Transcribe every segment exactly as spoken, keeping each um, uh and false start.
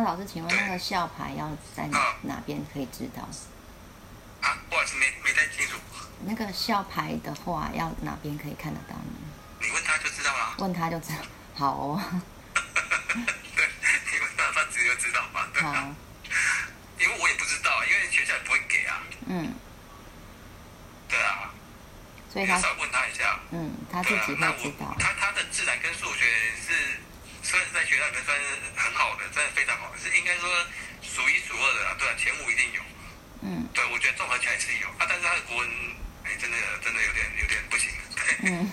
那老师，请问那个校牌要在哪、嗯、哪边可以知道？ 啊，不好意思，没没太清楚。 那个校牌的话，要哪边可以看得到呢？ 你问他就知道了。 问他就知道。好哦。 对，你问他，他直接知道嘛。对啊。好。因为我也不知道，因为学校也不会给啊。嗯。对啊。 所以他少问他一下。 嗯，他自己会知道。 他他的自然跟数学是。算是在学校里面算是很好的，真的非常好，是应该说数一数二的啦，对啊，前五一定有。嗯，对，我觉得综合起来是有啊，但是他的国文，哎，真的真的有点有点不行。对，嗯，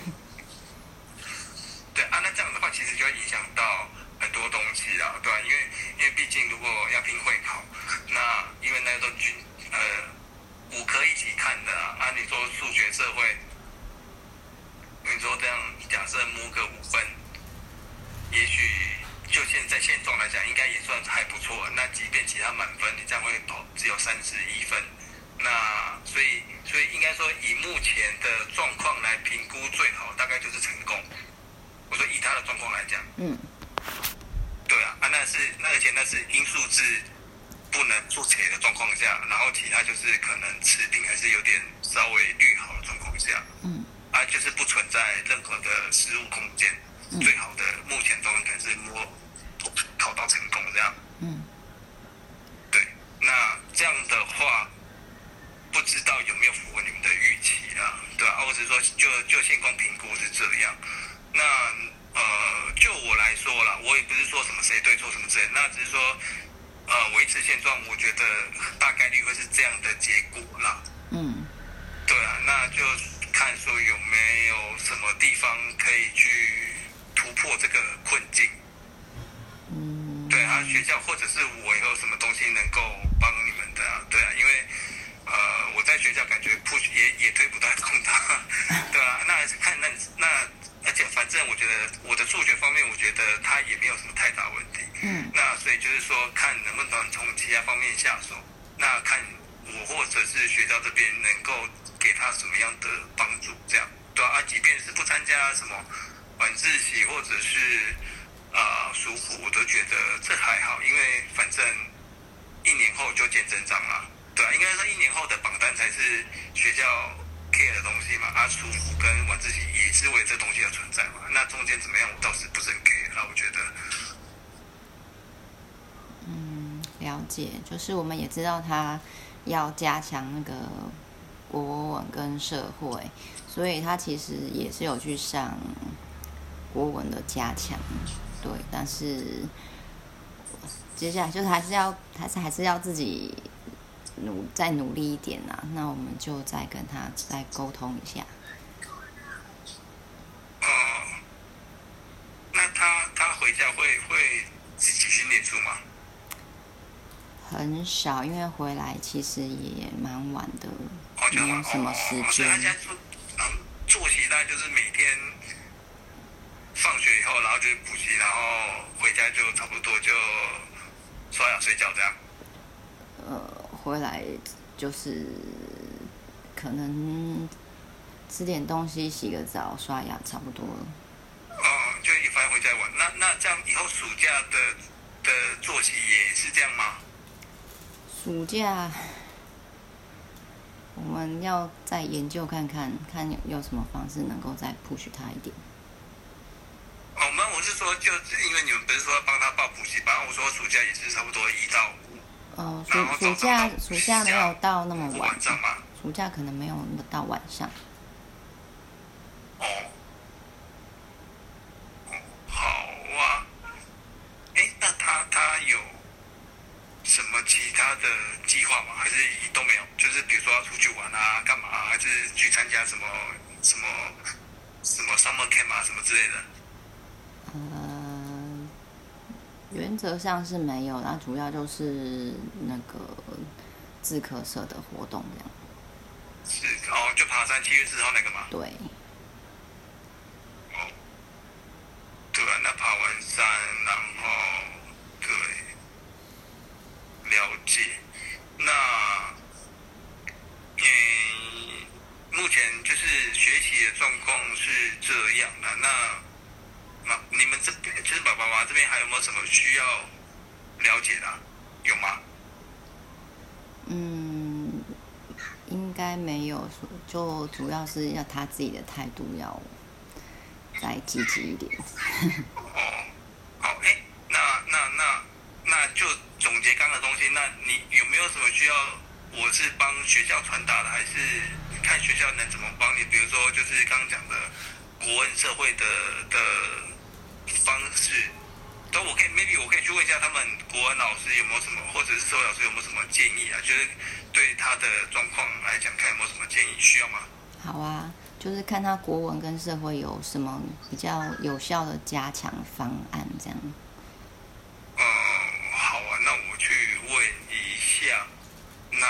对啊，那这样的话其实就会影响到很多东西啦，对吧、啊？因为因为毕竟如果要拼会考，那因为那个都均呃五科一起看的啊，啊，你说数学社会，你说这样假设摸个五分。也许就现在现状来讲，应该也算还不错。那即便其他满分，你这样会投只有三十一分。那所以所以应该说，以目前的状况来评估，最好大概就是成功。我说以他的状况来讲，嗯，对啊，啊那是那而且那是因数字不能做切的状况下，然后其他就是可能持平还是有点稍微略好的状况下，嗯，啊就是不存在任何的失误空间。最好的目前状况可能是摸考到成功这样。嗯。对，那这样的话，不知道有没有符合你们的预期啊？对吧、啊？或者说就就现况评估是这样。那呃，就我来说啦，我也不是说什么谁对错什么之类的，那只是说呃维持现状，我觉得大概率会是这样的结果啦。嗯。对啊，那就看说有没有什么地方可以去。突破这个困境，嗯，对啊，学校或者是我有什么东西能够帮你们的啊？对啊，因为呃我在学校感觉 push 也也推不太动他，对啊，那看那那而且反正我觉得我的数学方面，我觉得他也没有什么太大问题，嗯，那所以就是说看能不能从其他方面下手，那看我或者是学校这边能够给他什么样的帮助，这样对啊，即便是不参加什么。晚自习或者是啊暑辅，我都觉得这还好，因为反正一年后就见真章了，对啊，应该说一年后的榜单才是学校 care 的东西嘛，啊暑辅跟晚自习也是为这东西而存在嘛，那中间怎么样，我倒是不是很 care 啊，我觉得。 嗯，了解，就是我们也知道他要加强那个国文跟社会，所以他其实也是有去上。国文的加强，对，但是接下来就是还是要，还是还是要自己努再努力一点啊。那我们就再跟他再沟通一下。 哦，那他他回家会会自己去念书吗？ 很少，因为回来其实也蛮晚的， 哦、 没有什么时间。 哦、所以他现在作嗯作息大概就是每天。放学以后，然后就是补习，然后回家就差不多就刷牙睡觉这样。 呃，回来就是可能吃点东西，洗个澡，刷牙，差不多了。 哦，就一反正回家玩。那那这样以后暑假的的作息也是这样吗？ 暑假我们要再研究看看，看有有什么方式能够再 push 他一点。 哦，那我是说，就是因为你们不是说帮他报补习班，我说暑假也是差不多一到五。 哦，暑暑假暑假没有到那么晚。 晚上吗？ 暑假可能没有到晚上。 哦。哦，好啊。哎，那他他有什么其他的计划吗？还是都没有？就是比如说要出去玩啊，干嘛、啊？还是去参加什么什么什么 summer camp 啊，什么之类的？ 呃，原则上是没有，那主要就是那个自科社的活动这样。 是哦，就爬山七月四号那个嘛。 对。 哦，对啊，那爬完山，然后对，了解。那嗯，目前就是学习的状况是这样的，那。你们这边就是爸爸妈妈这边还有没有什么需要了解的、啊，有吗？ 嗯，应该没有，就主要是要他自己的态度要再积极一点。 哦，好，哎，那那那那就总结刚刚的东西，那你有没有什么需要我是帮学校传达的，还是看学校能怎么帮你？比如说就是刚刚讲的国文社会的的方式。都我可以 maybe 我可以去问一下他们国文老师有没有什么，或者是社会老师有没有什么建议啊？就是对他的状况来讲，看有没有什么建议，需要吗？ 好啊，就是看他国文跟社会有什么比较有效的加强方案，这样。 嗯，好啊，那我去问一下。那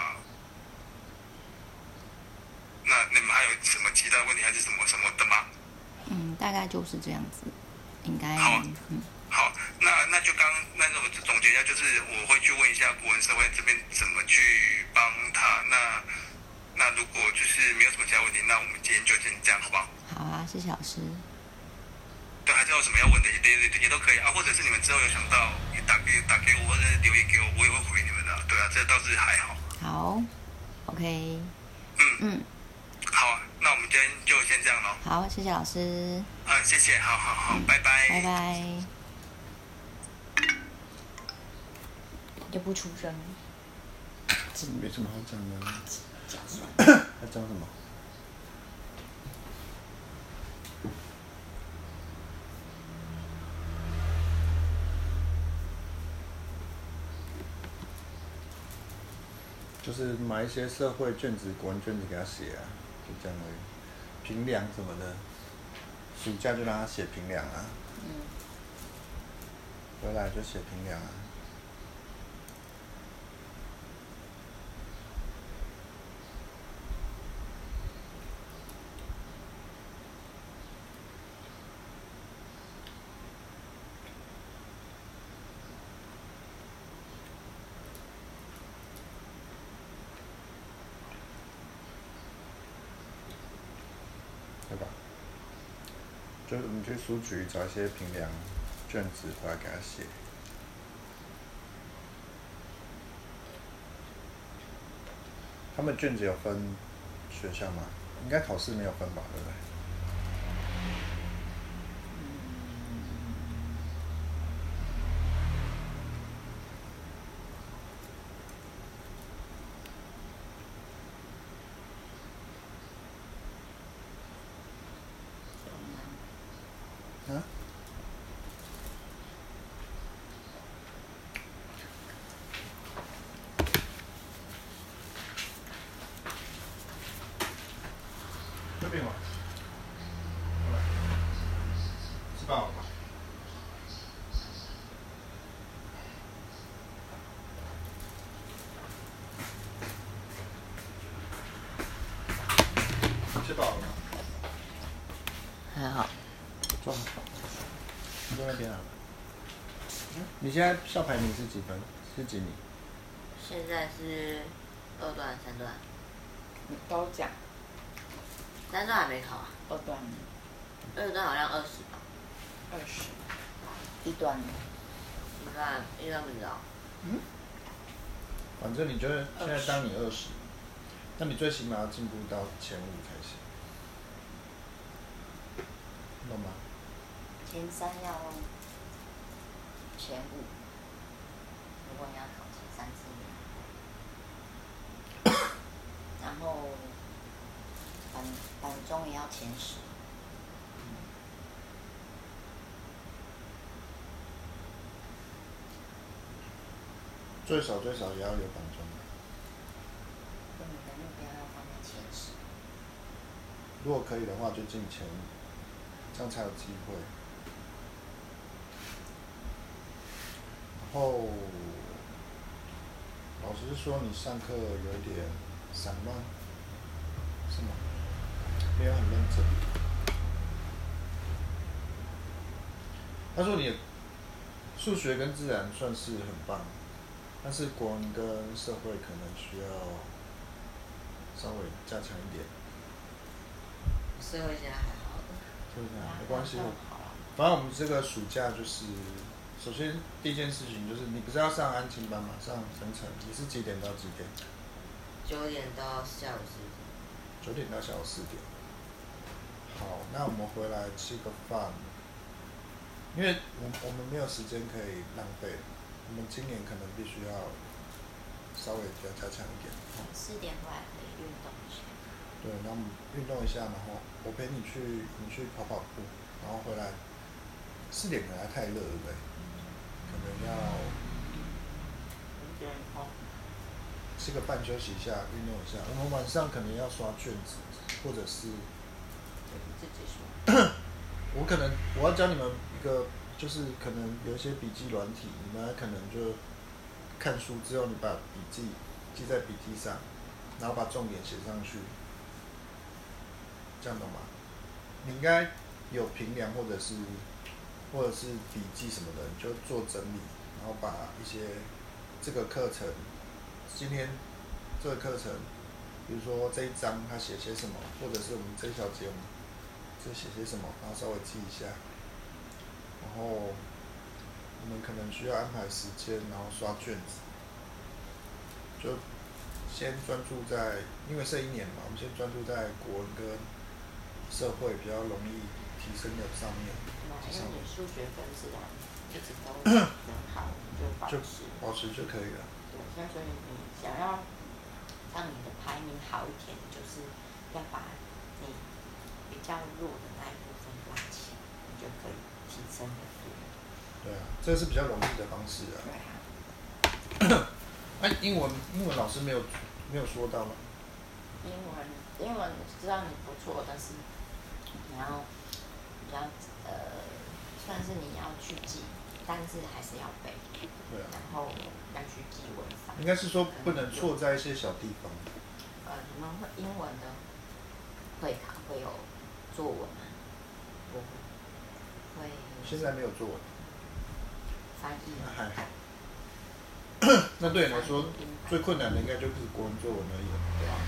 那你们还有什么其他问题，还是什么什么的吗？ 嗯，大概就是这样子，应该。 好啊， 嗯。 好，那那就刚那我总结一下，就是我会去问一下国文社会这边怎么去帮他。那那如果就是没有什么其他问题，那我们今天就先这样，好不好？ 好啊，谢谢老师。 对，还是有什么要问的，也也也都可以啊，或者是你们之后有想到，也打给打给我，或者是留言给我，我也会回你们的。对啊，这倒是还好。 好 ，OK。 嗯嗯。 好，那我们今天就先这样咯。 好，谢谢老师。 啊，谢谢，好好好，嗯、拜拜。 拜拜。就不出声。 没什么好讲的。 讲算了。要讲什么？就是买一些社会卷子、国文卷子给他写啊，就这样而已。评量什么的，暑假就让他写评量啊。嗯。回来就写评量啊。对吧？就是你去书局找一些评量卷子回来给他写。他们卷子有分学校吗？应该考试没有分吧，对不对？啊？这边吗？过来，吃饱了吗？吃饱了吗？ 还好。 坐好。你坐那边啊。你现在校排名是几分？是几名？ 现在是二段、三段。 你都讲。 三段还没考啊。 二段。 二段好像二十吧。 二十。一段呢？ 一段一段不知道。 嗯。反正你觉得现在当你二十，那你最起码要进步到前五才行，懂吗？ 前三要前五，如果你要考前三志愿，然后本本中也要前十。 最少最少也要有本中。 所以你的目标要放在前十。 如果可以的话，就进前五，这样才有机会。然后，老师说你上课有点散乱，是吗？没有很认真。他说你数学跟自然算是很棒，但是国文跟社会可能需要稍微加强一点。 社会现在还好的。 社会现在没关系，反正我们这个暑假就是首先第一件事情就是你不是要上安亲班嘛，上晨晨，你是几点到几点？ 九点到下午四点。 九点到下午四点。好，那我们回来吃个饭，因为我我们没有时间可以浪费，我们今年可能必须要稍微比较加强一点。 四点回来可以运动一下。 对，那我们运动一下，然后我陪你去，你去跑跑步，然后回来。四点可能还太热，对不对？可能要吃个饭休息一下，运动一下。我们晚上可能要刷卷子，或者是自己刷。 我可能我要教你们一个，就是可能有一些笔记软体，你们可能就看书之后，你把笔记记在笔记上，然后把重点写上去，这样懂吗？你应该有评量或者是。或者是笔记什么的，你就做整理，然后把一些这个课程，今天这个课程，比如说这一章他写些什么，或者是我们这一小节我们这写些什么，然后稍微记一下，然后我们可能需要安排时间，然后刷卷子，就先专注在，因为这一年嘛，我们先专注在国文跟社会比较容易提升的上面。 因为你数学跟自然一直都很好，就保持保持就可以了。 对，所以你想要让你的排名好一点，就是要把你比较弱的那一部分拉起来，你就可以提升很多。 对啊，这是比较容易的方式啊。 对啊。 哎、啊，英文英文老师没有没有说到吗？ 英文英文知道你不错，但是你要比较呃。算是你要去记，但是还是要背。 对啊。 然后要去记文法。 应该是说不能错在一些小地方。 呃，你们会英文的会考会有作文吗？不会。会。 现在没有作文。 翻译。 那还好。那对你来说最困难的应该就是国文作文而已了。 对啊。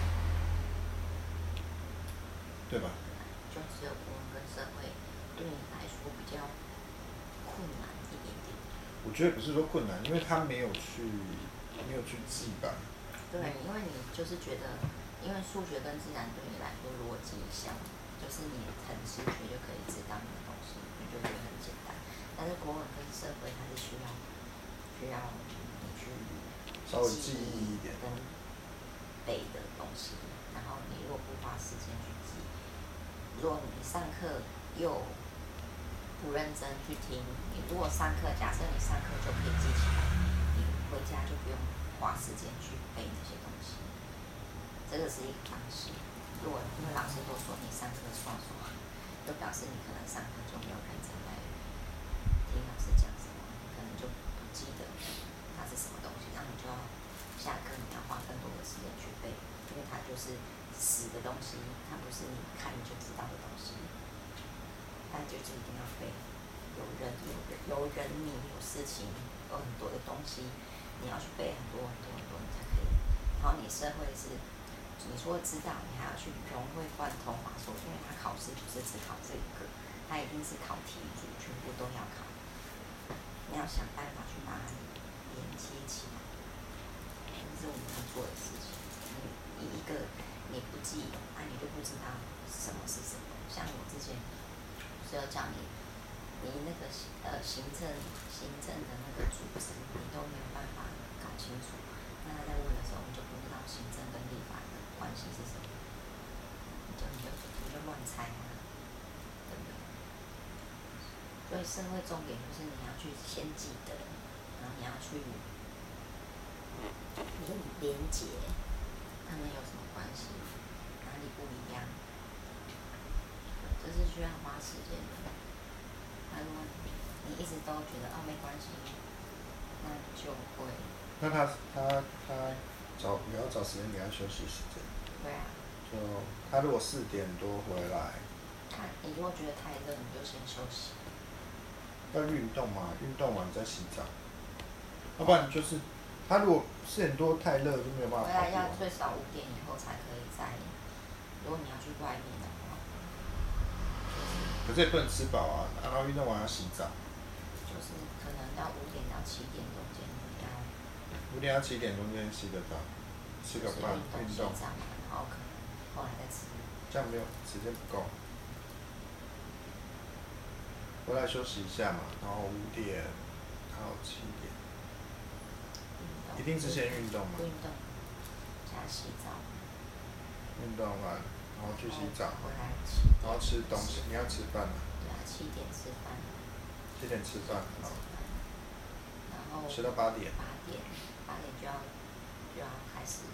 对吧？ 就只有国文跟社会对你来说比较。困难一点点。 我觉得不是说困难，因为他没有去没有去记吧。 对，因为你就是觉得，因为数学跟自然对你来说逻辑像，就是你很直觉就可以知道那个东西，你就觉得很简单。但是国文跟社会它是需要需要你去稍微记忆一点跟背的东西，然后你如果不花时间去记，如果你上课又不认真去听，你如果上课，假设你上课就可以记起来，你回家就不用花时间去背那些东西。这个是一个方式。如果因为老师都说你上课刷刷，就表示你可能上课就没有认真来听老师讲什么，你可能就不记得它是什么东西，然后你就要下课你要花更多的时间去背，因为它就是死的东西，它不是你看你就知道的东西。但就是一定要背，有人有人有人名有事情有很多的东西，你要去背很多很多很多，你才可以。然后你社会是，你除了知道，你还要去融会贯通嘛，说因为他考试不是只考这一个，他一定是考题组，全部都要考。你要想办法去把它连接起来，这是我们要做的事情。你一个你不记，啊你就不知道什么是什么。像我之前。只有讲你，你那个呃行政行政的那个组织，你都没有办法搞清楚。那他在问的时候，你就不知道行政跟立法的关系是什么，你就你就你就乱猜啊，对不对？所以社会重点就是你要去先记得，然后你要去连连结，他们有什么关系，哪里不一样？这是需要花时间的。那如果你一直都觉得哦没关系，那就会。 那他他他找也要找时间给他休息时间。 对啊。 就他如果四点多回来。 他你如果觉得太热，你就先休息。 要运动嘛，运动完再洗澡。要不然就是他如果四点多太热就没有办法跑步。 回来要最少五点以后才可以在。如果你要去外面的话。 可是也不能吃饱啊，然后运动完要洗澡。 就就是可能到五点到七点中间要。 五点到七点中间洗个澡，吃个饭，运动。 然后可能后来再吃。 这样没有时间不够。回来休息一下嘛，然后五点到七点。一定是先运动嘛。 运动，加洗澡。 运动完，然后去洗澡， 回来然后吃东西，你要吃饭吗？ 对啊，七点吃饭。 七点吃饭，好。 然后。 吃到八点。 八点，八点就要就要开始。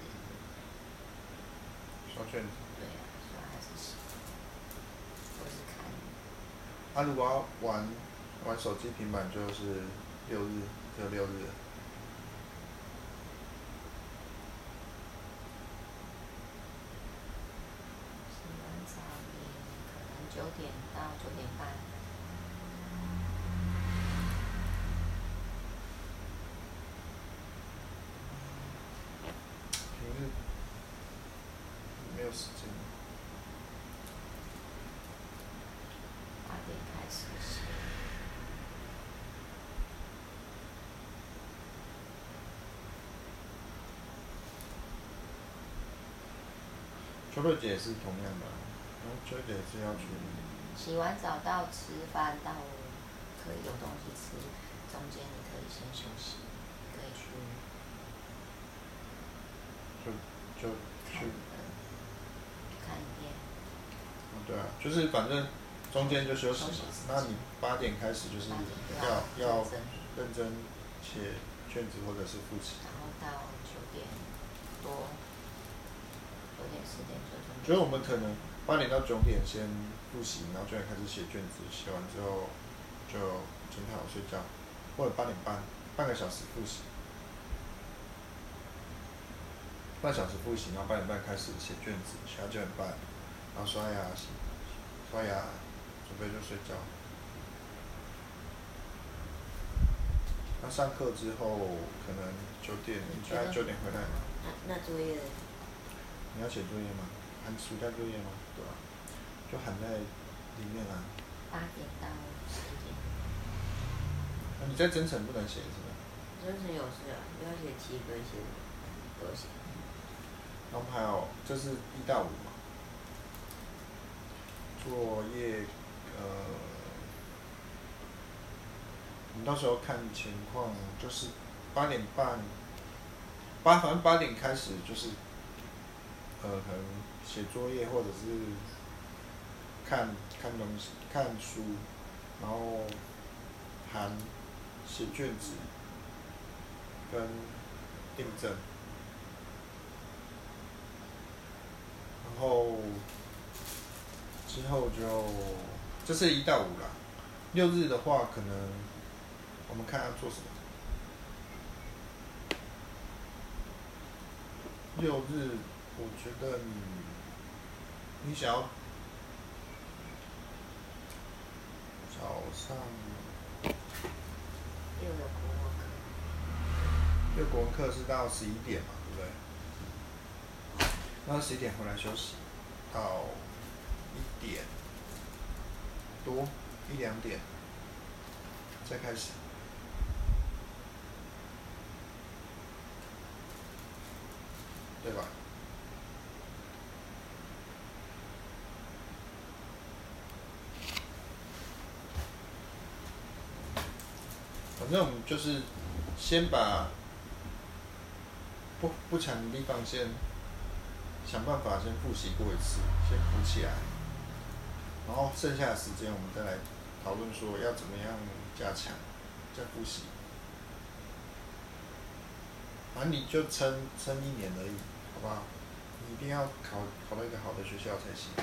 刷卷子。 对啊，刷还是写，或是看。 啊，如果要玩玩手机、平板，就是六日，只有六日。 洗完澡也可能九点到九点半。 平日没有时间。 八点开始写。 秋乐姐也是同样的，然后秋乐姐也是要去。 洗完澡到吃饭到可以有东西吃，中间你可以先休息，可以去。 就就去。 看影片。 哦，对啊，就是反正中间就休息嘛。那你八点开始就是要要认真写卷子或者是复习。 然后到九点多，九点十点就中。 觉得我们可能八点到九点先复习，然后九点开始写卷子，写完之后就检讨睡觉，或者八点半半个小时复习。半小时复习，然后八点半开始写卷子，写到九点半，然后刷牙洗，刷牙，准备就睡觉。那上课之后可能九点，大概九点回来嘛。 那那作业？ 你要写作业吗？寒暑假作业吗？对吧、啊？就含在里面啊。 八点到十点。 那、啊、你在真诚不能写是吧？ 真诚有事啊，要写题跟写都写。 然后还有，这是一到五嘛。作业，呃，你到时候看情况，就是八点半，八反正八点开始就是，呃，可能写作业或者是看看东西、看书，然后含写卷子跟订正。然后之后就这是一到五啦，六日的话可能我们看要做什么。六日我觉得你你想要早上六有国文课， 六国文课是到十一点嘛，对不对？那十一点回来休息，到一点多一两点再开始，对吧？反正我们就是先把不不强的地方先。想办法先复习过一次，先补起来，然后剩下的时间我们再来讨论说要怎么样加强，再复习。反正你就撑撑一年而已，好不好？你一定要考考到一个好的学校才行，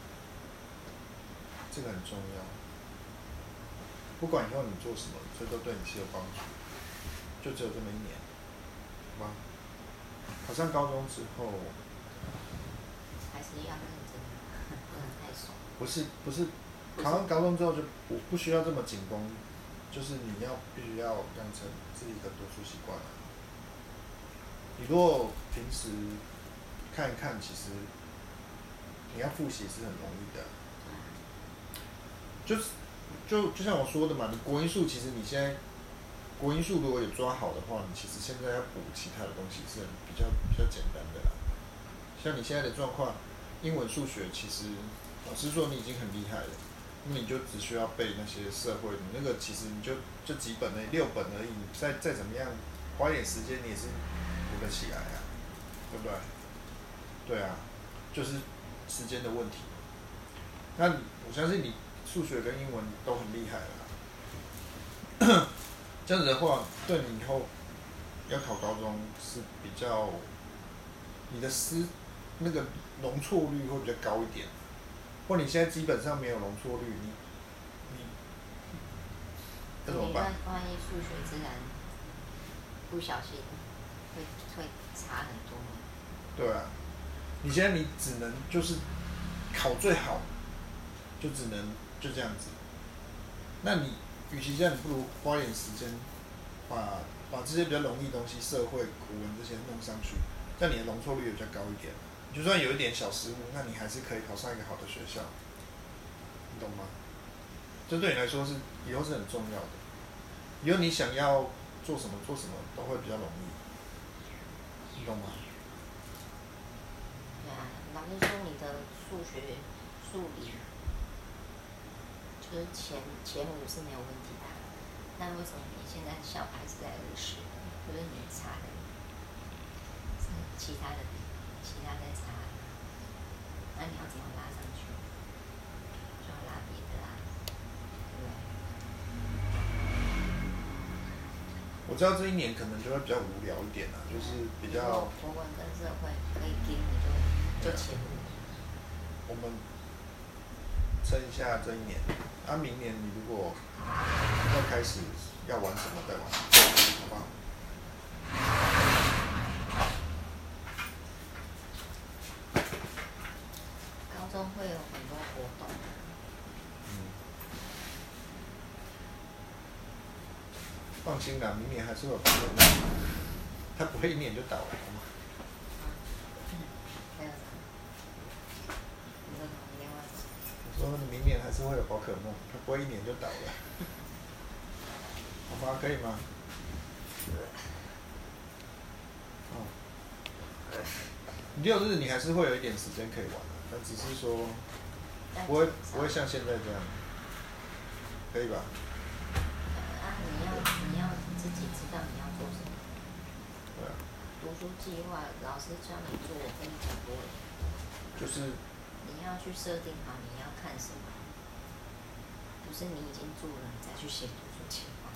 这个很重要。不管以后你做什么，这都对你是有帮助，就只有这么一年，好吧？考上高中之后。 还是要认真，不能太爽。 不是不是，考上高中之后就不不需要这么紧绷，就是你要必须要养成自己的读书习惯啊。你如果平时看一看，其实你要复习是很容易的。就是就就像我说的嘛，你国音数其实你现在国音数如果有抓好的话，你其实现在要补其他的东西是比较比较简单的啦。像你现在的状况，英文、数学其实老实说你已经很厉害了，那你就只需要背那些社会，你那个其实你就就几本而已，六本而已，你再再怎么样花一点时间，你也是补得起来啊，对不对？对啊，就是时间的问题。那你我相信你数学跟英文都很厉害了，这样子的话，对你以后要考高中是比较，你的思那个容错率会比较高一点，或你现在基本上没有容错率，你你这怎么办？ 万一数学自然不小心会会差很多。 对啊，你现在你只能就是考最好，就只能就这样子。那你与其这样，你不如花一点时间把把这些比较容易的东西，社会、古文这些弄上去，这样你的容错率也比较高一点。就算有一点小失误，那你还是可以考上一个好的学校，你懂吗？这对你来说是以后是很重要的。以后你想要做什么做什么都会比较容易，你懂吗？ 对啊，老师说你的数学、数理，就是前前五是没有问题的，那为什么你现在小孩是在二十，就是你差的，是其他的其他在差，那你要怎么拉上去？就要拉别的啦，对不对？ 我知道这一年可能就会比较无聊一点啦，就是比较。 国文跟社会可以盯，你就就前五。 我们撑一下这一年，啊，明年你如果要开始要玩什么再玩，好不好？ 高中会有很多活动。 嗯。放心啦，明年还是会有活动，他不会一年就倒了，好吗？ 还有啥？你说什么？另外什么？ 我说明年还是会有宝可梦，他不会一年就倒了，好吗？可以吗？哦。六日你还是会有一点时间可以玩的，但只是说不会不会像现在这样，可以吧？ 啊，你要你要自己知道你要做什么。 对啊。 读书计划，老师教你做，我跟你讲过了。 就是。 你要去设定好你要看什么，不是你已经做了你再去写读书计划。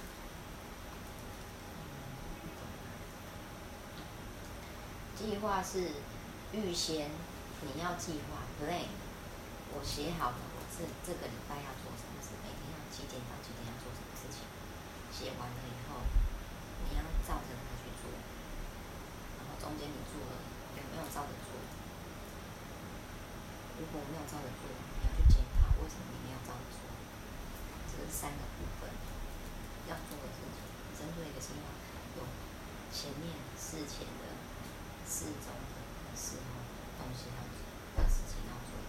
计划是预先你要计划 plan， 我写好了，我这这个礼拜要做什么事，每天要几点到几点要做什么事情，写完了以后，你要照着它去做，然后中间你做了有没有照着做？如果没有照着做，你要去检讨为什么你没有照着做。这是三个部分要做的事情，针对一个计划有前面事前的、事中的、事后的东西要做，的事情要做，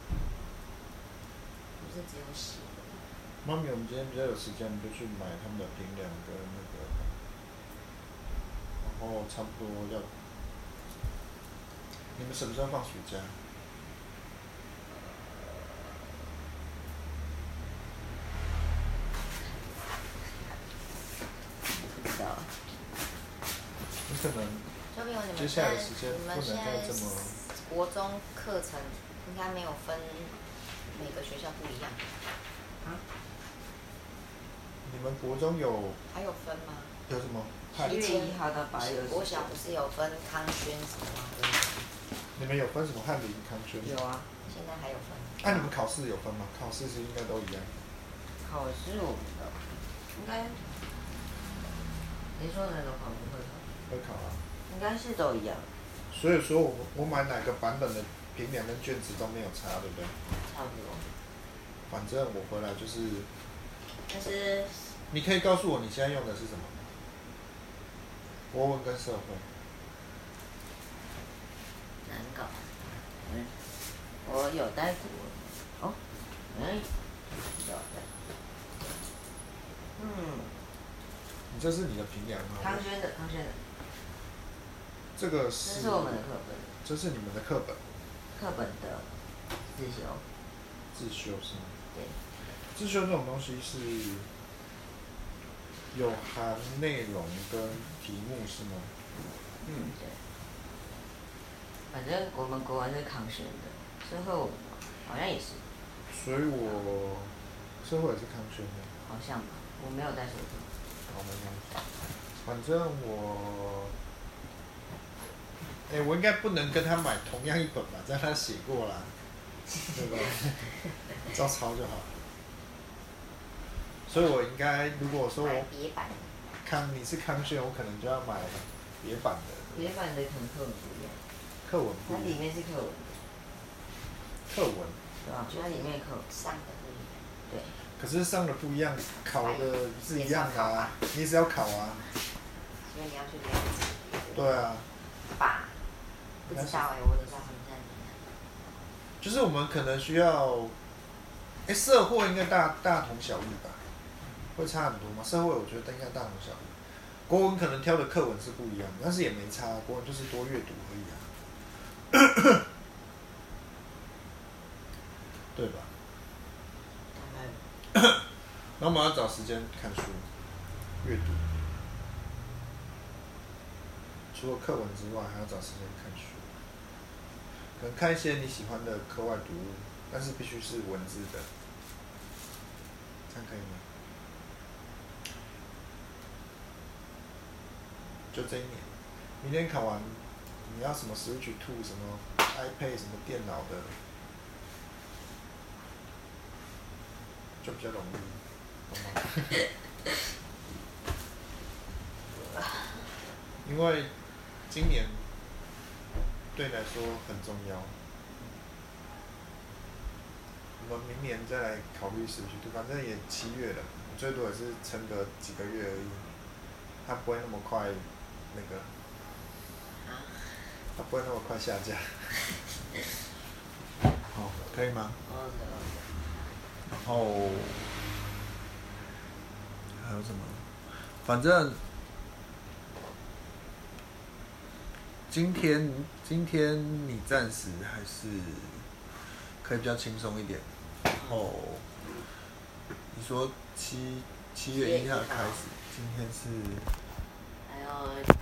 不是只有写的。 妈咪，我们今天比较有时间，我们就去买他们的平凉跟那个，然后差不多要，你们什么时候放暑假？你可能接下来的时间不能再这么。 国中课程应该没有分，每个学校不一样。啊？ 你们国中有？ 还有分吗？ 有什么？ 七月一号到八月二十。 国小不是有分康轩什么吗？ 你们有分什么翰林、康轩？ 有啊。 现在还有分。 那、啊、你们考试有分吗？考试是应该都一样。 考试我不知道，应该。你说的那种考试会考？ 会考啊。 应该是都一样。 所以说我我买哪个版本的评量跟卷子都没有差，对不对？ 差不多。 反正我回来就是。 但是。 你可以告诉我你现在用的是什么？国文跟社会。 难搞。嗯。我有带国文。哦。嗯。有带。 这是你的评量吗？ 康轩的，康轩的。 这个是。 这是我们的课本。 这是你们的课本。 课本的自修。 自修是吗？ 对。 自修这种东西是有含内容跟题目是吗？ 嗯，对。反正我们国文是康轩的，社会我们好像也是。 所以我社会也是康轩的。 好像吧，我没有带手册。 好，没关系。反正我，哎、欸，我应该不能跟他买同样一本吧？这样他写过啦，对不对？照抄就好。所以我应该，如果说我别版， 看你是康轩，我可能就要买别版的。 别版的可能课文不一样。 课文不一样。 它里面是课文。 课文。 对啊，就它里面课上的不一样。对。 可是上的不一样，考的是一样的啊，你也是要考啊。 所以你要去了解。 对啊。 吧？不知道哎、欸，我知道他们在。 就是我们可能需要，哎、欸，社会应该大大同小异吧？会差很多吗？社会我觉得应该大同小异。国文可能挑的课文是不一样，但是也没差，国文就是多阅读而已啊。对吧？然后我们要找时间看书、阅读，除了课文之外，还要找时间看书。可能看一些你喜欢的课外读物，但是必须是文字的，这样可以吗？就这一年，明年考完，你要什么 Switch Two 什么 iPad 什么电脑的，就比较容易。因为今年对你来说很重要，我们明年再来考虑是不是，反正也七月了，最多也是撑个几个月而已，它不会那么快那个，它不会那么快下架。好，可以吗？然后。还有什么？反正今天今天你暂时还是可以比较轻松一点。然后你说七七月一号开始，今天是还有